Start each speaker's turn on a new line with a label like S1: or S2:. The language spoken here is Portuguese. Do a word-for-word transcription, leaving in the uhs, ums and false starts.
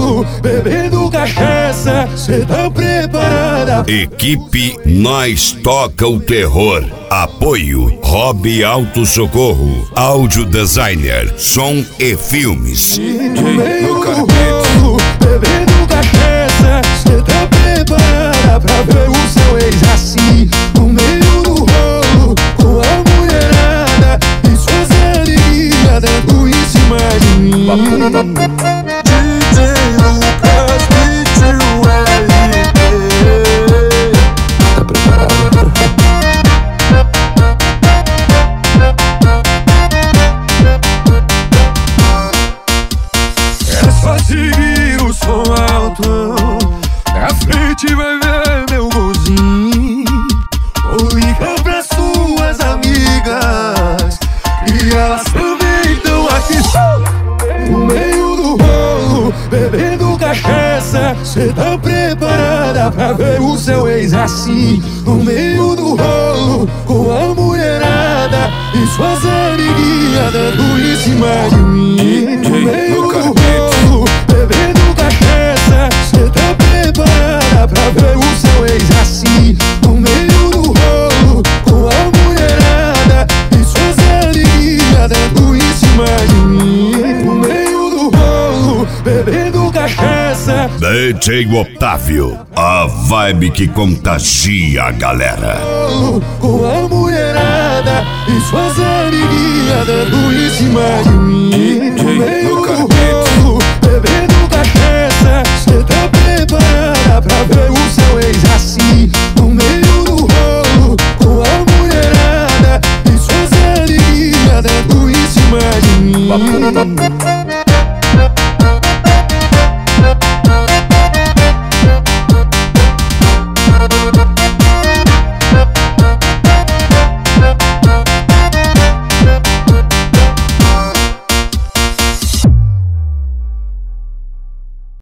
S1: rolo, bebendo cachaça, cê tá preparada?
S2: Equipe Nós Toca o Terror. Apoio Hobby Auto Socorro, Áudio Designer, Som e Filmes.
S1: No meio do rolo, bebendo cachaça, cê tá preparada pra ver o seu ex assim? No meio do rolo, com a mulherada e suas amiguinhas dando em cima de mim. D J Lucas, D J L P. Tá preparado? É só seguir o som alto, na frente vai ver meu golzinho. Ou liga pra suas amigas, e elas também estão aqui. No meio do rolo, bebendo cachaça, cê tá preparada pra ver o seu ex assim? No meio do rolo, com a mulherada e suas amiguinhas dando em cima de mim. No meio do rolo, bebendo cachaça, cê tá preparada pra ver o seu ex assim? No meio do rolo, com a mulherada e suas amiguinhas dando em cima de mim. No meio do rolo, bebendo cachaça.
S2: D J Otávio, a vibe que contagia a galera.
S1: Com a mulherada e suas amiguinhas dando em cima de mim.